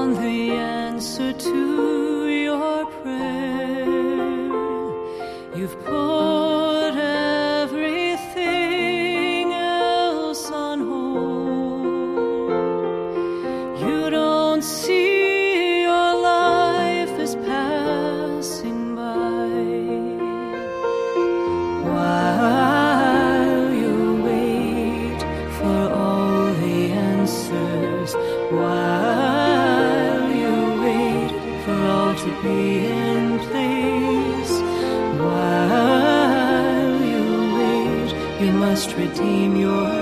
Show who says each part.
Speaker 1: the answer to your prayer. You've put everything else on hold. You don't see your life is passing by. While you wait for all the answers, while you wait for all to be in place, while you wait, you must redeem your